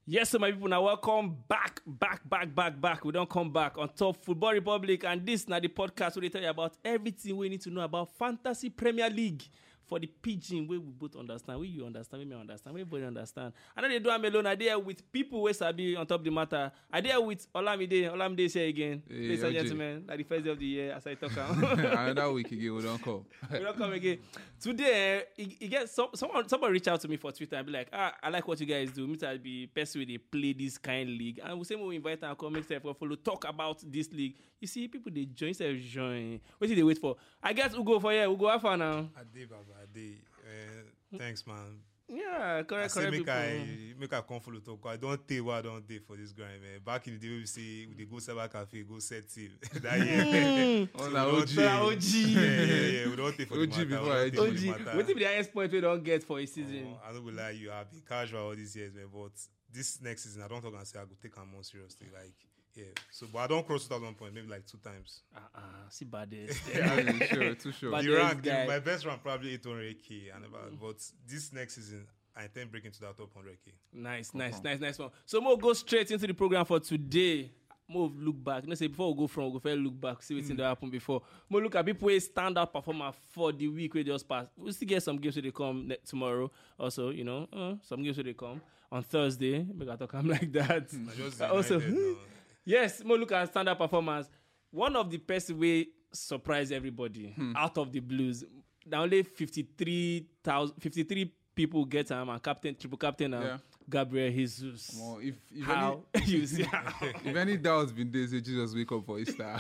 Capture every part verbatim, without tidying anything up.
Yes, so my people, now welcome back, back, back, back, back. We don't come back on Top Football Republic, and this now the podcast where they tell you about everything we need to know about Fantasy Premier League. For the pidgin, where we both understand, where you understand, where me understand, where everybody understand. I know they do am alone. I there with people who sabi on top of the matter. I there with Olamide. Olamide say again, hey, ladies and gentlemen, like the first day of the year, as I talk out. Another week again, we don't come. we don't come again. Today, uh, you get some, someone, someone reach out to me for Twitter and be like, ah, I like what you guys do. Me to be person where they play this kind of league, and we say when we invite and come, make stuff follow, talk about this league. You see, people they join, say join. What did they wait for? I guess Ugo for you. Ugo, have fun now. I did, Baba. I did. Uh, thanks, man. Yeah, correct, I correct. make people. I make I come follow talk. I don't take what I don't take for this grind, man. Back in the day, we say we go cyber cafe, go set team. That year, Mm. Oh, we na don't O G. take- Na O G. Yeah, yeah, yeah. We don't take for O G the matter. before I We do. don't O take G, for the matter. what if the highest point we don't get for a season? Oh, I don't go lie, you have been casual all these years, man. But this next season, I don't talk and say I go take them more seriously. Like, yeah. So, but I don't cross two thousand points, maybe like two times. Uh uh, see baddest. Yeah, sure, too sure. But- The this rank, the- guy- my best rank probably eight hundred k, and about. But this next season, I intend breaking to that top one hundred k. Nice, nice, nice, nice one. So we'll go straight into the program for today. We'll look back. You know, say before we go from, we go first look back, see what's mm. that happened before. We'll look at people who stand out performer for the week we just passed. We'll still get some games where they come ne- tomorrow. Also, you know, uh, some games where they come on Thursday. Make I talk I'm like that. I just Uh, also, United now. yes, we'll look at standard performance. One of the best way surprise everybody out of the blues. Now only fifty-three thousand, fifty-three people get him and captain, triple captain, um, Yeah. Gabriel Jesus. Well, if if How you see how any, if any doubts been there, say Jesus wake up for Easter.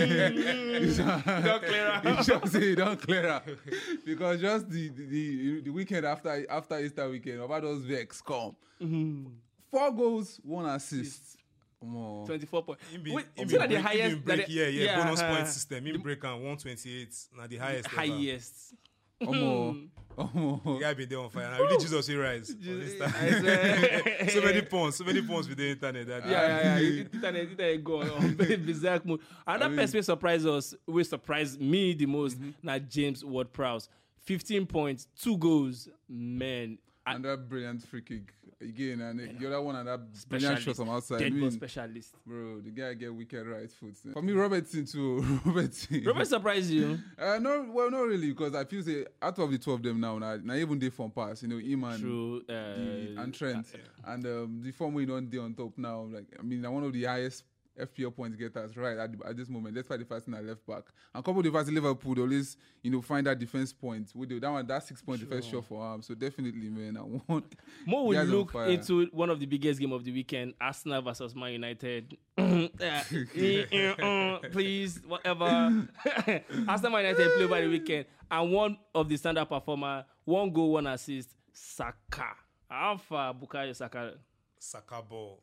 don't clear out. You just say don't clear out because just the the, the, the weekend after after Easter weekend, about those vex come. Four goals, one assist. More. twenty-four points. Him be- Wait, him is be that the break- him highest? be break- that the- yeah, yeah, bonus uh, point system. Him break on one twenty-eight. Now the highest. ever. highest. Omo, omo. The guy been there on fire. And I really Jesus he rise. on this time. I swear. so many points, so many points with the internet. That Yeah, yeah, yeah. Internet, internet go on, on very bizarre mode. Another mean- person will surprise us, will surprise me the most, now James Ward-Prowse. fifteen points, two goals. Man, I- And that brilliant free kick again, and the other one and that brilliant specialist, shot from outside. I dead ball mean, specialist. bro, the guy get wicked right foot. For me, Robertson too. Robertson. Robert surprised you. Uh, no, well, not really, because I feel say out of the two of them now, now, now even they form pass, you know, him and True. Uh, the, and Trent, and um, the form we don't do on top now. Like, I mean, they're one of the highest F P L points getters right at, the- at this moment. Despite the fact that I left back, and couple of the fact Liverpool, they always you know find that defense point. With the, that one, that six point defense shot for him. So definitely, man, I want. Mo will Guys on look fire. into one of the biggest game of the weekend, Arsenal versus Man United. Uh, eh, uh, Please, whatever. Arsenal Man United play over the weekend, and one of the standard performer, one goal, one assist, Saka. How far Bukayo Saka? Saka ball.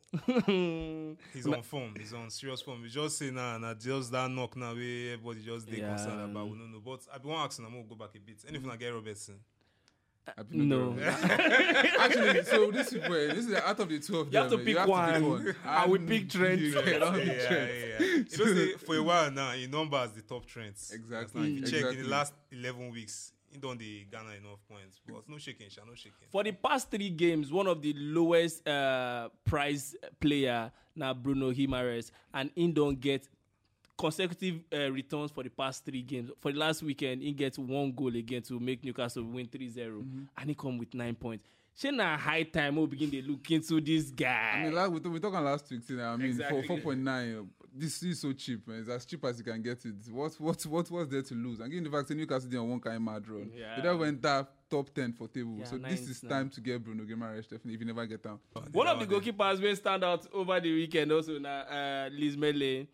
He's on form. He's on serious form. We just say nah, nah, just that knock now. Where everybody just they Yeah. concerned about. We don't know. But I be one asking. I'm gonna go back a bit. Anything I get Robertson. Happy New No. Year. Actually, so this is where this is out of the two of You them. have to eh, pick one. I would And pick Trent. You get on yeah, the yeah, Trent. yeah, yeah. You know, say, for a while now, he numbers the top trends. Exactly. Now, if you check in Exactly. the last eleven weeks, he don't the Ghana enough points. But no shaking, sha, no shaking. For the past three games, one of the lowest uh, price player now Bruno Guimaraes, and he don't get consecutive uh, returns for the past three games. For the last weekend, he gets one goal again to make Newcastle win three zero, and he come with nine points. She na high time we begin to look into this guy. I mean, like we, we talking last week. You know, I mean, Exactly. for four point nine, this is so cheap, man. It's as cheap as you can get it. What what what what's there to lose? And given the fact that Newcastle did on one kind of mad run, Yeah. they never went that top ten for table. Yeah, so nine this is is nine. time to get Bruno Guimaraes definitely if you never get down. One of the goalkeepers will stand out over the weekend also now, uh, Liz Mele.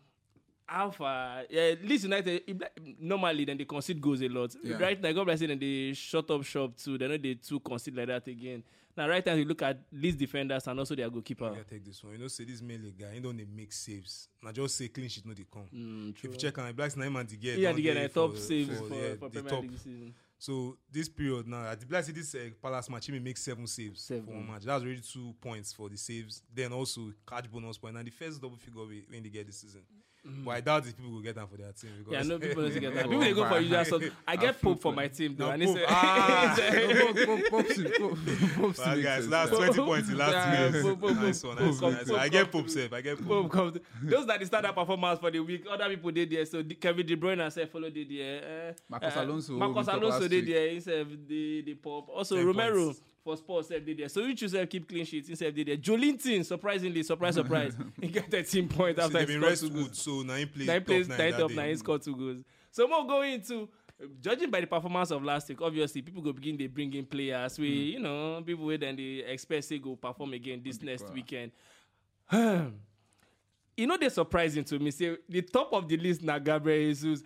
Alpha, yeah, Leeds United, it- normally then they concede goals a lot. Yeah. Right now, God bless it, and they shut up shop too. They know they too concede like that again. Now, right now, you look at Leeds defenders and also their goalkeeper. I take this one. You know, say this Mele guy, he don't dey make saves. Now just say clean sheet, no they come. Mm, If you check on Black's nine man to get, Yeah, down they get there a top for- saves for, for, for, yeah, the Premier top. League this season. So this period now, at the Black this uh, Palace match, he may make seven saves Seven. for one match. That's already two points for the saves. Then also catch bonus point. And the first double figure we- when they get this season. But I doubt if people will get them for their team. Because Yeah, no people don't get that. Oh, People they go for my. usual stuff. I get I Pope for feel my team though, No, and he Pope. said, Ah. No, Pope- Pope- Pope's in- Pope- Pope's Well, makes guys, sense, last yeah. twenty points in last Yeah, two Pope, years. Pope, Nice Pope, one, nice Pope, one, nice Pope, one. I Pope, get Pope. Pope safe. I get Pope. Pope comes. Those are the standard performance for the week. Other people did there, so the- Kevin De Bruyne said follow did there. Uh, Marcos uh, Alonso, Marcos we talked Alonso last did week. there instead of the the Pope. Also ten Romero points. for Spurs said did there. So you choose to keep clean sheets instead of did there. Jolinton, surprisingly, surprise, surprise, he got thirteen points So after they've he been scored rest two goals. good, so now he plays Nine top plays, nine nine that top day. nine, he scored two goals. So more going into judging by the performance of last week, obviously people go begin they bring in players. We you know people wait and they expect they go perform again this next weekend. You know they're surprising to me. Say the top of the list now Gabriel Jesus.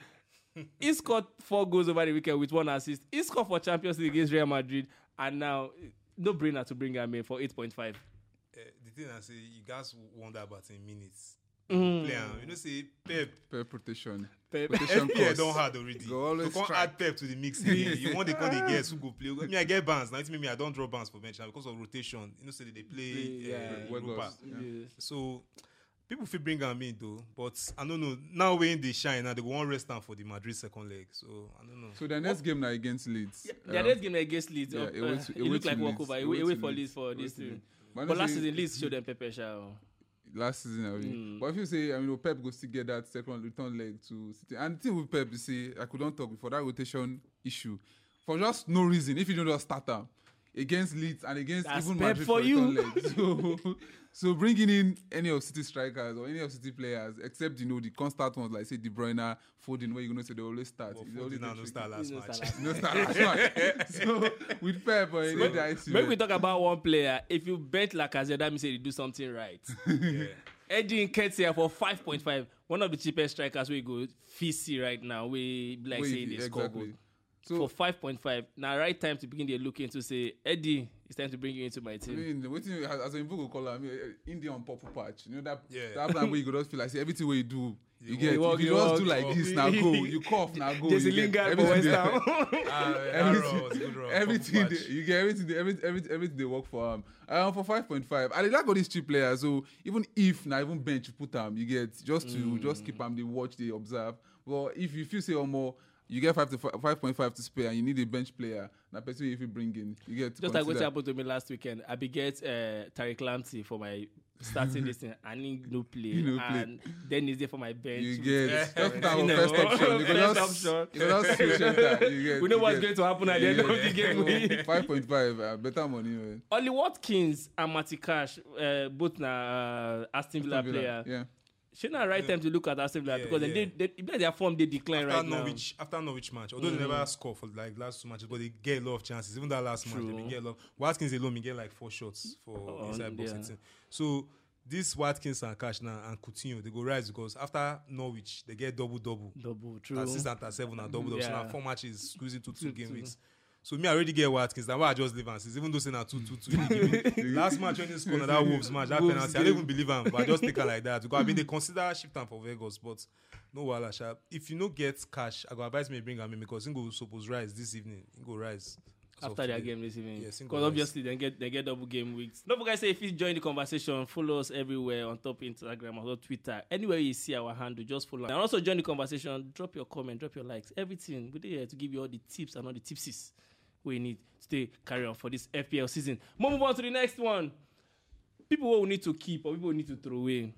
He scored four goals over the weekend with one assist. He scored for Champions League against Real Madrid, and now no brainer to bring him in for eight point five. Uh, the thing I say, you guys wonder about in minutes. Mm. Play am. You know, say Pep. Pep protection. Pep. Protection F P L cost. don't hard already. Go always You can't strike. add Pep to the mix. Again. You want the kind of guys who go play. Me, I get bans. Now it's me, I don't draw bans for bench now because of rotation. You know, say they play Yeah, uh, Wegos. Europa. Yeah. Yes. So people feel bring am in though, but I don't know. Now when they shine, now they go on rest down for the Madrid second leg. So I don't know. So the next game now against Leeds. Yeah, um, next game against Leeds. yeah, uh, away to- uh, away it looked to like Leeds. walkover. Away Away, to away for Leeds. Leeds for Away this to thing. Leeds. But honestly, last season, Leeds showed them Pepe Shao. last season already. Mm. But if you say, I mean, Pep goes to get that second return leg to City. And the thing with Pep, you see, I couldn't talk before that rotation issue. For just no reason, if you don't just start them against Leeds and against That's even Pep Madrid for return you. leg. So, so bringing in any of City strikers or any of City players, except, you know, the constant ones like, say, De Bruyne, Foden, where you're going to say they always start. But It's always Foden now a no tricky- start last He's no match. start last No start last match. So with Pep, uh, so, that issue. Maybe we talk about one player. If you bet Lacazette, that means they do something right. Yeah. Eddie Nketiah for five point five. One of the cheapest strikers we go F C right now. We like Wait, say they score exactly. goal. So For five point five. Now right time to begin to look into say, Eddie, it's time to bring you into my I team. mean, waiting as, as a Invoke call, I mean, uh, India on purple patch. You know that Yeah. that plan where you could just feel like see, everything where you do, you, You get. walk, If you you just walk, do like walk. this, now go. You cough, now go. There's a you get Lingard for West everything Ham. Ah, that Everything- raw was a good raw. everything Top they, match. you get everything they, every, every, everything they work for um, um for five point five. And they like all these cheap players. So even if now even bench you put them, you get just to Mm. just keep them. They watch, they observe. Well, if you feel say or more. You get five to five point five to spare, and you need a bench player. Now, person if you bring in, you get to Just like what consider. happened to me last weekend. I beget uh, Tariq Lamptey for my starting this thing. I need no play. He no play. And then he's there for my bench. You with- get Yeah. just put down You on know. first option. You can First just option. you can just switch enter. You get. We know you what's get- going to happen at the end of the game. Five point five, uh, better money, man. Ollie Watkins and Matty Cash, uh, both now uh, Aston Villa Aston Villa, player. Yeah. Shouldn't I right time to look at Aston Villa Yeah, because then yeah. they, they, they, their form they decline After right now. Norwich, after Norwich match, although they never score for like last two matches, but they get a lot of chances. Even that last match, True. they get a lot. Watkins alone, he get like four shots for Oh, inside box yeah. sixteen. So this Watkins and Cash now and Coutinho, they go rise because after Norwich, they get double double. Double true. Assist and seven and double double. So Yeah. now four matches squeezing to two Two, game two. weeks. So me I already get Watkins. That's why I just leave and see. Even though saying two two two, they give me- last match when he scored that Wolves match, that Wolves penalty, I don't even believe him. But I just take her like that because I mean they consider shift time for Vegas, but no wala sha. If you no get Cash, I go advise me bring him in because he go suppose rise this evening. He go rise as of After their today. game this evening. Yeah, single Because rise. obviously they get they get double game weeks. Don't forget say if you join the conversation, follow us everywhere on top Instagram or Twitter. Anywhere you see our handle, just follow. And also join the conversation, drop your comment, drop your likes, everything. We're there to give you all the tips and all the tipsies we need to stay carry on for this F P L season. We'll move on to the next one. People who we need to keep or people who need to throw away.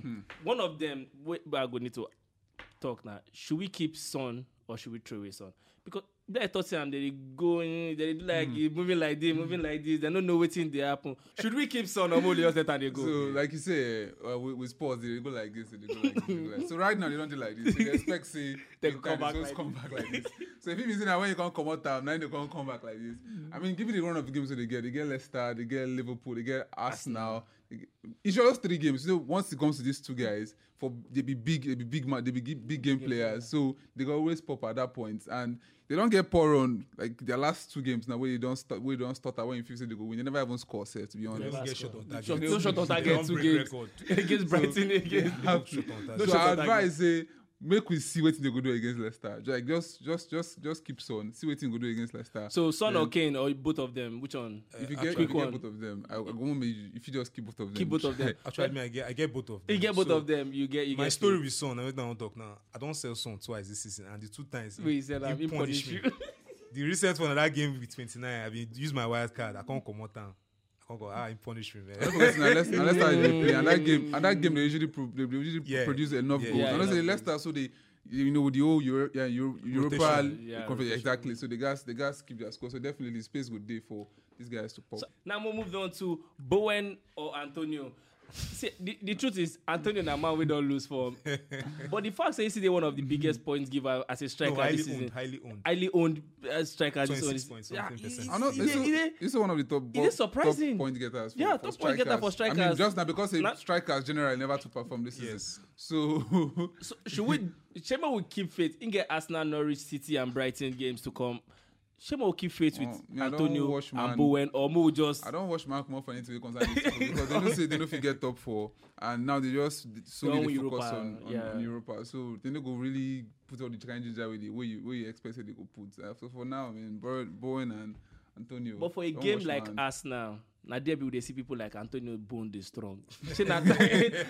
One of them we we are going to need to talk now. Should we keep Son or should we throw away Son? Because I thought them they going, they do like mm. moving like this, moving like this. They don't know what thing they happen. Should we keep Son or only just let them they go? So, like you say, uh, with, with sports, they go like this, they go like this. They go like. So right now, they don't do like this. So they expect, say, They in go come time, back just like come this. back like this. So if you see that when you can't come out time, now they can't come back like this. I mean, give it the run of the games that they get. They get Leicester, they get Liverpool, they get Arsenal. They get, it's just three games. So once it comes to these two guys, for they be big, they be big, ma- they be gi- big game players. So they can always pop at that point, and they don't get poor on like their last two games now where you don't start, where you don't start when you feel say they go win. They never even score, set to be They honest. don't Never get score. shot on target. Shot- They no shot on don't target break two games record. against Brighton against. Have to. Shot on No target. So shot I on target. advise say make we see what they go do against Leicester. Like just, just, just, just keep Son. See what they go do against Leicester. So Son Then, or Kane or both of them? Which one? If you Uh, get, actually, if you get one. both of them, I, I won't be, if you just keep both of them, Keep both of them. Actually, me, I get I get both of them. You get both So, of them. You get. You My get story with Son, I went down talk now. I don't sell Son twice this season, and the two times Wait, he said he I'm in punished punish me. you. The recent one of that game with twenty-nine, I mean, use my wild card. I can't come out town. I can't go. Ah, he punished me, man. Because unless, unless I play, and that game, and that game they usually pro, they usually Yeah. produce enough Yeah, goals. yeah, and also enough Leicester, so they, you know, with the whole Euro, yeah, Euro, Europa, Rotation. Yeah, conference, rotation. exactly. So the guys, the guys keep their score. So definitely space good day for these guys to pop. So, now we'll move on to Bowen or Antonio. See, the, the truth is, Antonio and man we don't lose form. But the fact that you see they're one of the biggest points giver as a striker No, highly this season. owned, highly owned. Highly owned uh, striker this twenty-six season. points, Yeah, something percent. it's- I know it's- this is, it's- this is one of the top, it is surprising. top point getters. For, Yeah, for top point getter for I mean, strikers. just now because the Na- strikers generally never to perform this season. Yes. So So should we? Shema will keep faith in get Arsenal, Norwich City, and Brighton games to come. Shema will keep faith with Oh, me, I don't Antonio watch, man. and Bowen, or Mo will just. I don't watch Mark more for anything concerning this season because they don't say they don't forget top four, and now they just solely Don't they focus Europa, on, on, yeah. on Europa. So they don't go really put all the kind ginger with the way you where you expected they go put. Uh, so for now, I mean, Bo- Bowen and Antonio. But for a don't game watch, like man. Arsenal, now there people they see people like Antonio Bone they strong. Say na time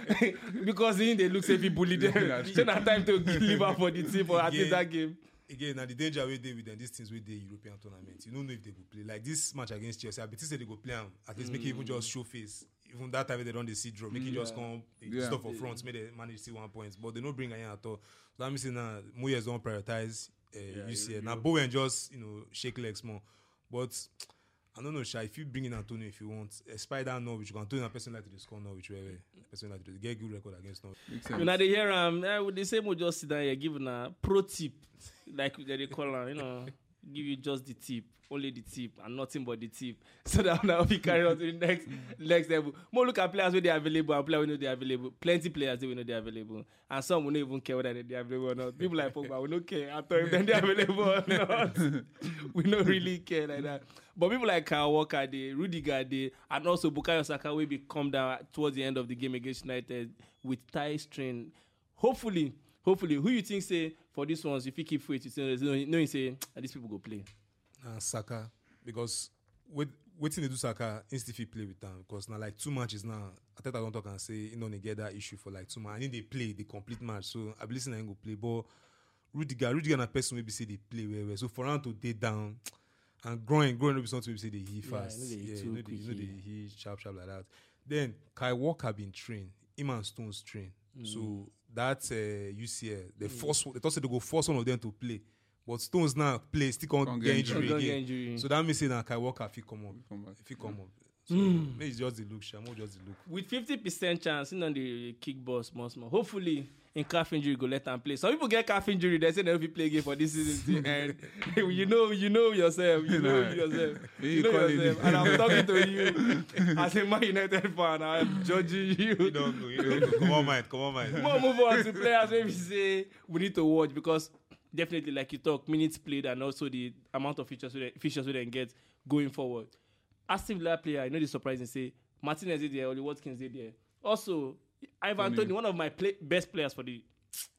because in they look say people bully them. That's Say na time to deliver for the team for at least Yeah. that game. Again, now the danger we dey with them, these things with the European tournament. You don't know if they go play. Like this match against Chelsea, I bet you say they go play am. At least make it even just show face. Even that time they don't they see draw, make it just Yeah. come Yeah. stop for front, make they manage to see one points. But they don't bring anything at all. So that means say now Moyes don't prioritize uh, U C L. Now Bowen just you know shake legs more. But I don't know, Sha, if you bring in Antonio if you want, a spider Norwich, Antonio a person like to score Norwich, where person like to get good record against Norwich. Makes sense. You know they hear um eh, with the same will just sit down here giving a pro tip like they call am, you know, give you just the tip, only the tip and nothing but the tip. So that now we carry on to the next next level. More look at players where they are available and players we know they are available. Plenty players they we know they are available. And some will not even care whether they are available or not. People like Pogba we don't care at all if they are available or not. We don't really care like that. But people like Kyle Walker, they, Rudiger, they, and also Bukayo Saka will be come down towards the end of the game against United with thigh strain. Hopefully, hopefully, who you think say for this ones, if you keep fit, you say, no, you say, ah, these people go play. Uh, Saka, because with waiting to do Saka, instantly play with them. Because now like two matches now, I think I don't talk and say you know they get that issue for like two matches. I think they play the complete match, so I believe I go play. But Rudiger, Rudiger, na person maybe say they play well, well. So for him to day down and growing, growing will be something we say they heat Yeah, fast. you know they Yeah, too you know they, quick, you know yeah. they heat sharp, sharp like that. Then Kai Walker been trained, him and Stones trained. So that's uh, U C L. They force, they thought say they go force one of them to play. But Stones now play, still can't Can't get get injury injury. Can't get again. injury. So that means say that Kai Walker if he come up, Come back. if he come up. So maybe it's just the look, Shamo just the look. With fifty percent chance, you know, the kick boss more small. Hopefully, in calf injury, go let them play. Some people get calf injury, they say they don't play game for this season. And you know, you know yourself. You know yourself. You You know call it- yourself. And I'm talking to you as a Man United fan. I'm judging You you. don't know, you don't know. Come on, mind, come on, mind. More move on to players where we say we need to watch because definitely, like you talk, minutes played and also the amount of features we they, features we then get going forward. Aston Villa player, I know the surprising say Martinez is there, Oli Watkins is there. Also, Ivan Tony. Toney, one of my play, best players for the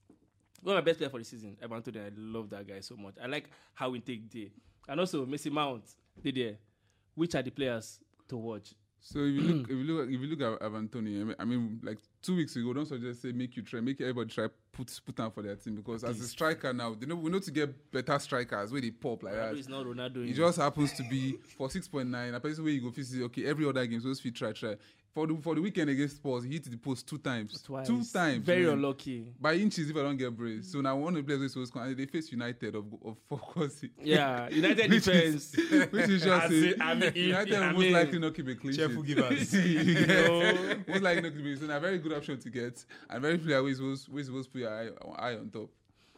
one of my best players for the season. Ivan Toney, I love that guy so much. I like how he take day. And also Messi Mount, they there. Which are the players to watch? So if you look, if you look, if you look at, at Anthony, I mean, I mean, like two weeks ago, don't suggest say make you try, make everybody try put put down for their team because as a striker now, they know we know to get better strikers where they pop like Ronaldo that. is not Ronaldo. It in- just happens to be for six point nine. A person where you go physically, okay, every other game, so if you try, try. For the for the weekend against Spurs, he hit the post two times. Twice. Two times. Very man. unlucky. By inches if I don't get brace. So now one of the players who was they face United of of focus. Yeah, United Which defense. is, which is just I a- see- I mean, United I will most mean- likely not keep a clean Cheerful sheet. givers. You get- No. most likely not keep a so a very good option to get and very player who is supposed who is supposed to put your eye, eye on top.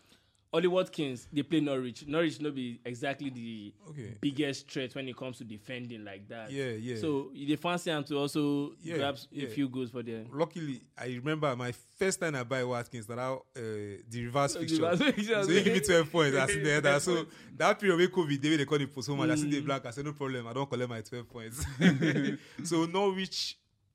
Oli Watkins, they play Norwich. Norwich no be exactly the Okay. biggest threat when it comes to defending like that. Yeah, yeah. So they fancy him to also Yeah, grab yeah. a few goals for them. Luckily, I remember my first time I buy Watkins that I, uh, the reverse The fixture. reverse fixture. So he give me twelve points. I see there. That. So that period where COVID, they they call it for so much. I see the Mm. black. I said no problem. I don't collect my twelve points. So Norwich,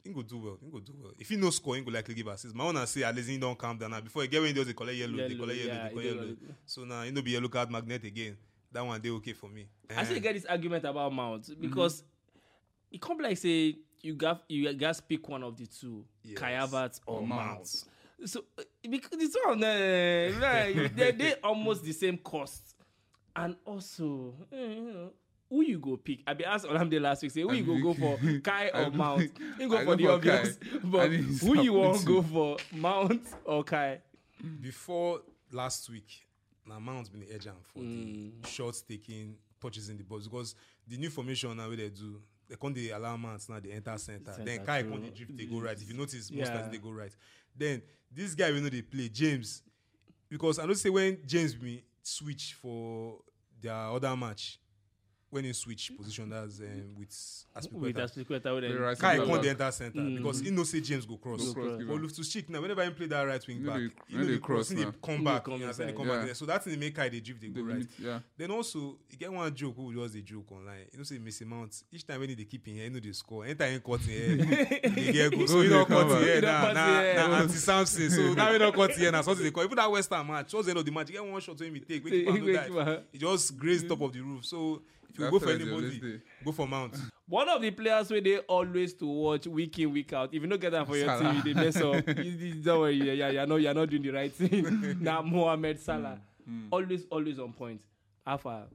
he go do well. He go do well. If he no score, he go likely give assist. My own I say at least he don't calm down now. Before he get when he does, they collect yellow, Yellow, they collect yellow, yeah, they he collect dey yellow. collect- So now he no be yellow card magnet again. That one they okay for me. I still Eh, get this argument about Mount because it can't be like say you got you guys pick one of the two, Yes. Kai Havertz or, Or Mount. Mount. So uh, because it's on, uh, right, they they almost the same cost, and also eh, you know, who you go pick? I be asked Olamide last week say who you go go for, Kai or I- Mount? You go I for go the for obvious, Kai. but And he's who you want happening go for, Mount or Kai? before last week, now Mount's been the edge and for Mm. the shots taking, touches in the box because the new formation now where they do, they can't they allow Mount now they enter center. Center, then Kai true. can't they drift, they go right. If you notice, most Yeah. times they go right. Then this guy we know they play James because I know say when James me switch for their other match. When he switch position, that's um, with With Aspilicueta. Aspilicueta, with Very them. right. Kai Center can't back. enter center Mm. because he no say James go cross. Go cross, give But am. Loftus Cheek now, whenever he play that right wing You know back, they- you you know know they they cross, cross you know now. they come You back, come you understand? They inside. come back Yeah. there. So that's in the make Kai they drift, they The go right. limit, yeah. Then also, you get one joke who just a joke online. You know, say Messi Mount. Each time when they keep in here, you know they score. Anytime he cut in here, they get goal. So Go he dey don't cut come in back. here He don't now. pass Now, here. now anti Samson. So now we don't cut in here. Now something they call. Even that West Ham match, towards the end of the match, you get one shot when we take. We keep on do Wait, keep on. that. He just grazed top of the roof. So if you That go for fella dey always anybody, dey. go for Mount. One of the players where they always to watch week in week out. If you don't get that for your Salah. team, they mess up. You- you- Don't worry, yeah, yeah, you're not, you're not doing the right thing. Now Mohamed Salah, always, always on point. Alpha,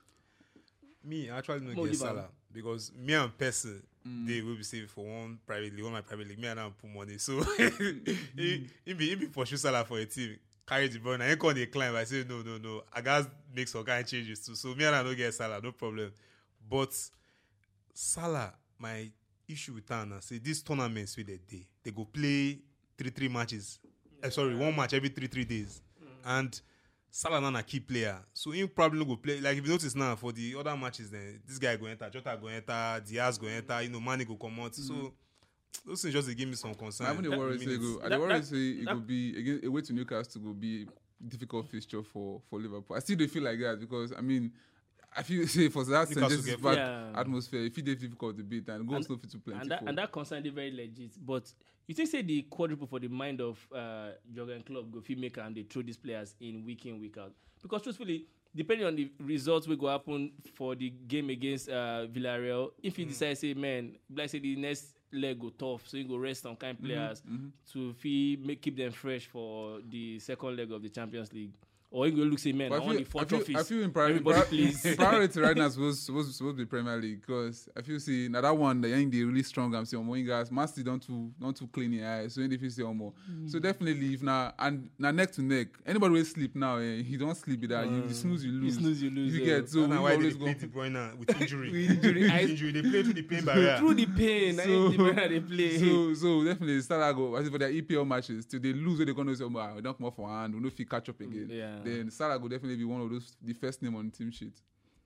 Me, I actually don't Mo get leave am. Salah because me and person they will be saving for one private league, one my private league. Me and I put money, so he he be he be pursue Salah for a team. Carry the ball, and I ain't call the climb. I say no, no, no. I guys make some kind of changes too. So me and I don't get Salah, no problem. But Salah, my issue with Tana, say these tournaments with the day, they go play three three matches. Eh, sorry, one match every three three days, and Salah not a key player, so he probably go play. Like if you notice now for the other matches, then this guy go enter, Jota go enter, Diaz go enter, you know, Mane go come out. So those things just they give me some concern. I even the worry say Minutes. go. I That- the worry that- say it that- could be again away to Newcastle will be difficult fixture for for Liverpool. I still they feel like that because I mean. I feel say for that Newcastle just get- bad Yeah. atmosphere, if it is difficult to beat and goals And- no fit to plenty. and that, for. and that concern is very legit. But you think say the quadruple for the mind of uh, Jurgen Klopp go fit make and they throw these players in week in week out because truthfully, depending on the results we go happen for the game against uh, Villarreal, if he decide say man, like say the next leg go tough, so he go rest some kind players to fit make keep them fresh for the second leg of the Champions League. Or he go look say man, I, But I want feel, the four I feel, trophies. I feel in priority, Everybody please. priority right now is supposed, supposed, supposed to be Premier League because I feel see now that one the young they really strong. I'm saying more guys, Man City don't too don't too clean the eyes. So if you see more, so definitely if now and now neck to neck, anybody will sleep now. Eh, you don't sleep with that. You, you snooze, you You lose. snooze, you lose. You yeah. get so That's we why they always play go. De Bruyne with injury. With injury. With I- injury. They play through the pain barrier. through the pain. I So- ain't the man they play. So, so definitely Salah go as if for their E P L matches till they lose, where they gonna say, "Oh, we don't come off for hand, we no fit catch up again." Yeah. Then Salah go definitely be one of those the first name on the team sheet.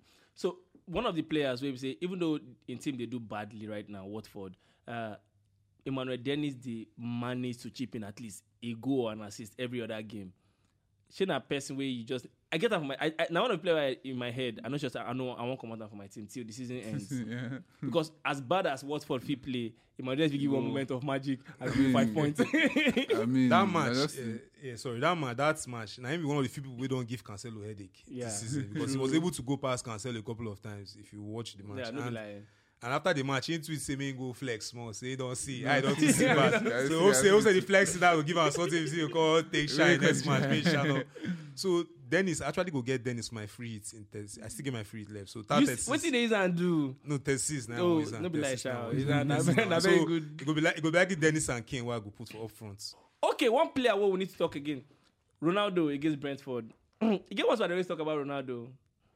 So one of the players where we say, even though in team they do badly right now, Watford, uh, Emmanuel Dennis they managed to chip in at least a goal and assist every other game. She na person where you just I get that from my I, I now one of the player in my head. I know just I know I won't come out for my team till the season ends. yeah. Because as bad as Watford fit play, Emmanuel Dennis will give one No. moment of magic and I give you five mean, points. I mean That I match, just- uh, yeah, sorry, that match, that match. Now, him be one of the few people we don't give Cancelo headache Yeah. this season because he was able to go past Cancelo a couple of times. If you watch the match, yeah, no be and, lying. and after the match, he tweet say, "Me go flex more." Say, he don't see, I don't see Yeah, bad. I see, So, I hope say, hope see. say the flex that will give us something. You see, you call take shine next match, make shine up. So Dennis actually go get Dennis my free hits in test. I still get my free hit left. So that You, test what did they use and do? no test six now. Oh, is no be like shout. It's It's not- not very- not very good. It go be like it go be like Dennis and Kane where I go put for up front. Okay, one player what we need to talk again. Ronaldo against Brentford. You get what I always talk about Ronaldo.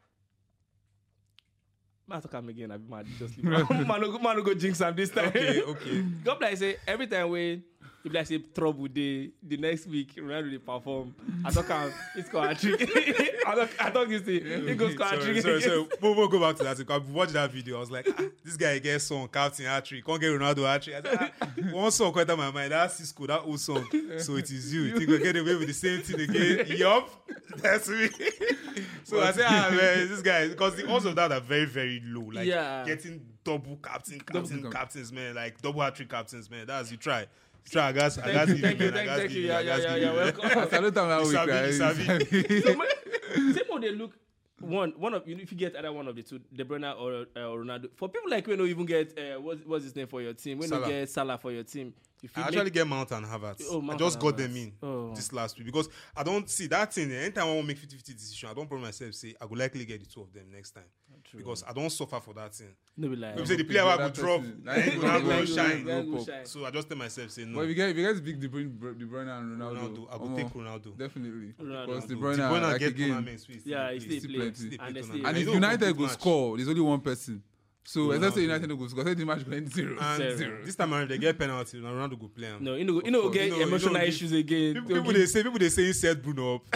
Man, talk am again. I be mad. Just leave. man, no go, man, no go jinx am this time. Okay, okay. God bless say every time we if I say trouble day, the next week Ronaldo they perform. I thought um, he score a trick. I thought I thought you say he go score a Sorry, trick. sorry, sorry. We'll, we'll go back to that. Because I watched that video. I was like, ah, this guy gets song, captain hat trick. Can't get Ronaldo hat trick. I said, ah, one song quite on my mind. That's Cisco, that old song. So it is you. You think we'll get away with the same thing again? Yup. That's me. So I said, ah, man, this guy, because the odds of that are very, very low. Like, Yeah. getting double captain, captain, Double- captains, man. Like, double hat trick captains, man. That's, you try. You try, I guess. I guess Thank you, give you, thank you, man. I thank guess thank give you. you, Yeah, I yeah, guess yeah, give yeah. you, man. Welcome. Salute them how You we sabi, cry. you sabi. So, man, same how they look. One, one of you know, if you get either one of the two, De Bruyne or uh, Ronaldo. For people like you, don't even get uh, what's what's his name for your team. When you Salah. get Salah for your team, if you I actually get Mount and Havertz. Oh, I Mount just and got Havertz. them in Oh. this last week because I don't see that thing. Anytime I want to make fifty-fifty decision, I don't promise myself say I will likely get the two of them next time True. because I don't suffer for that thing. no be like Maybe say the pick player the I other will drop, person. I ain't gonna go Like, shine. like, go go shine. So I just tell myself say no. But if you get if you guys big De Bruyne, De Bruyne and Ronaldo, Ronaldo, I will omo, take Ronaldo. Definitely. Ronaldo. Because De De Bruyne, Bruyne like get again, tournaments. we still Yeah, dey it's play. still Still play. plenty. Still And play they tournament. still- and I if know United good go match. score, there's only one person. So let's say Ronaldo. United go score. Let's say the match going zero. And Zero. this time around, they get penalty. Now Ronaldo go play him. No, you know, you know, course. get You know- you emotional know, issues again. People, Don't people give- they say people they say he set Bruno up.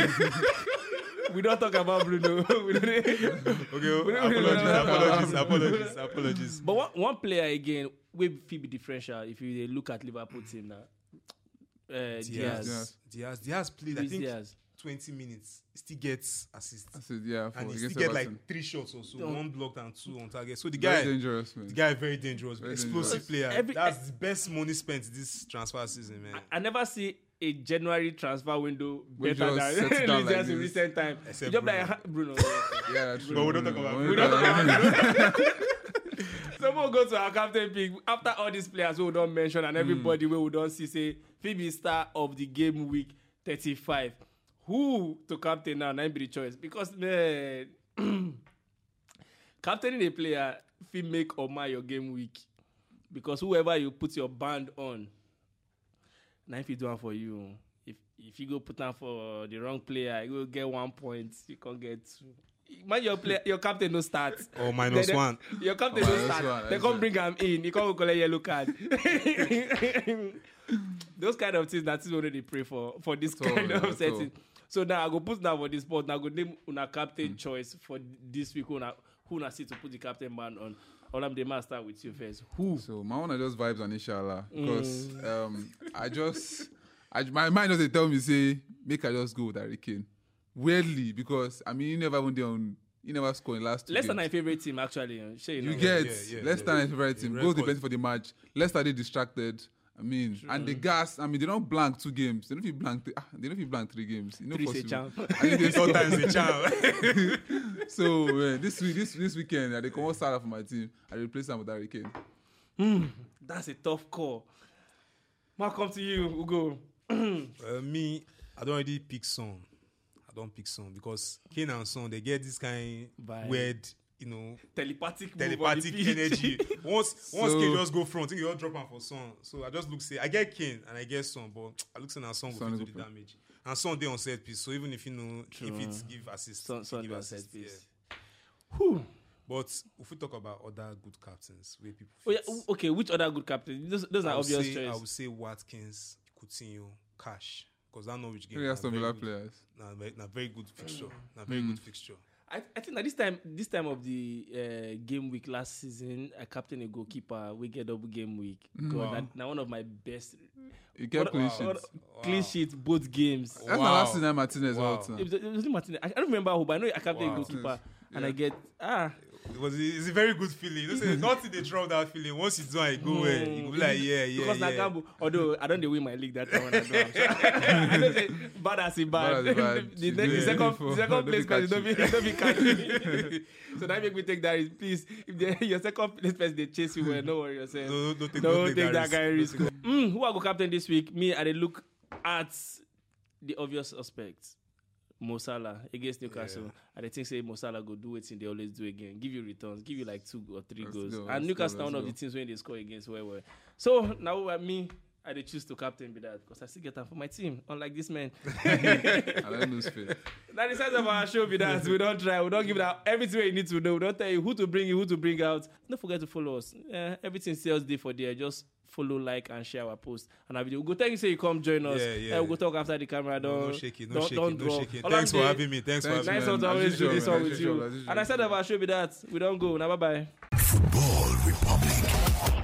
we don't talk about Bruno. We don't- Okay, We don't- apologies, apologies, apologies, apologies. but one, one player again, we fit be differential if you dey look at Liverpool team now. Uh, Diaz. Diaz, Diaz, Diaz played. I Luis think Diaz. twenty minutes. He still gets assists, I said, yeah, for and he against still get Everton. like three shots or so, Don't- one blocked and two on target. So the Very guy, dangerous, man. the guy, very dangerous, Very explosive dangerous. player. Every- That's the best money spent this transfer season, man. I, I never see a January transfer window We better just than set it down Luis like Diaz in this. recent time. Except You just Bruno. like ha- Bruno. Yeah, that's true. But we don't talk about- We we don't don't talk about Someone go to our captain pick after all these players who we don't mention and everybody Hmm. where we don't see say Phoebe star of the game week thirty-five. Who to captain now? Nine be the choice because man, captaining a player fit make or mar your game week because whoever you put your band on, now if you do one for you. If if you go put on for the wrong player, you will get one point. You can't get two. Man, your player, your captain no start. Or minus Then- one. Your captain Oh, no minus start. one, They that's can't right. bring him in. You can't collect yellow card. Those kind of things that is already pray for for this At all, kind yeah, of at setting. all. So now I go put down for this spot. Now I go name una captain choice for this week. Who na who na see to put the captain band on. All I'm the man start with you first. Who? So my one are just vibes on inshallah because Mm. um I just I my mind doesn't tell me say make I just go with Harry Kane. Weirdly, because I mean you never went there on you never scored in the last two Leicester games. my favorite team actually. uh, Sure, you You know. get yeah, yeah, Leicester yeah. is favorite team. Yeah, Goals they record. plenty for the match. Leicester they distracted. I mean, and the gas. I mean, they don't blank two games. They don't feel blank. Th- ah, they don't feel blank three games. You know, Three say possible. champ. I think they score. Sometimes they charm. So uh, this week, this this weekend, uh, they come out Salah for my team. I replace them with Harry Kane. That's a tough call. Mark, come to you, Ugo. Uh, me, I don't really pick Son. I don't pick Son because Kane and Son they get this kind Vibe. weird, you know, Telepathic, move on the telepathic pitch. energy. Once once So- Kane just go front, I think you all drop him for Son. So I just look say I get Kane and I get Son, but I look say now Son Son will go fit do the front. damage. And Son they on set piece, so even if you know True. if it's give assist, Son, he son give does set assist, piece. yeah. Whew. But if we talk about other good captains, where people Oh, yeah. fit, o- Okay, which other good captain? Those, those I are would obvious say, I choices. would say Watkins, Coutinho, Cash, because I know which game. Maybe na Aston very Villa good- players. na very, na very good fixture. Na very Mm. good fixture. I, I think that this time, this time of the uh, game week last season, I captain a goalkeeper. We get double game week. God, Wow. that, now one of my best He kept What- clean what- sheets. clean Wow. sheets both games. That's my Wow. last season. Martinez Wow. out now. It was, it was only Martinez. I, I don't remember who, but I know I captain Wow. a goalkeeper, and Yeah. I get ah. It was it's a very good feeling. You know, nothing they drop that feeling. Once you do it, you go where you go be like yeah, yeah, Because yeah. na gamble, although I don't dey win my league that time when I do am. So I know say bad as e bad. Bad as e bad. the, the, Yeah. the second Before- the second don't place be person don't be don't be catch me. So that make me take that risk. Please, if they, your second place person they chase you, well, no worry yourself. No, no, don't take, No, don't take, take that guy risk. Don't take Mm, who I go captain this week? Me, I dey look at the obvious suspects. Mo Salah against Newcastle. Yeah. And I think say Mo Salah go do wetin they always do again. Give you returns, give you like two or three Let's goals. go, and let's Newcastle go, are one let's of the go. teams when they score against well well. So now uh, me, I dey choose to captain be that because I still get time for my team, unlike this man. I don't lose faith. Now the size of our show be that we don't try, we don't give that everything you need to know. We don't tell you who to bring you, who to bring out. Don't forget to follow us. Uh, everything sales day for there. Just follow, like, and share our post and our video. We'll go thank you, say you come join us. Yeah, yeah. Uh, we'll go talk after the camera. Don't, No, no shaking, no don't, shaking, don't no draw. shaking. All Thanks I'm for saying, having me. Thanks Thanks, for having nice me. one to man. always As do usual, this man. one As with usual, you. as usual. And I said of our show be that we don't go. Now bye bye. Football Republic.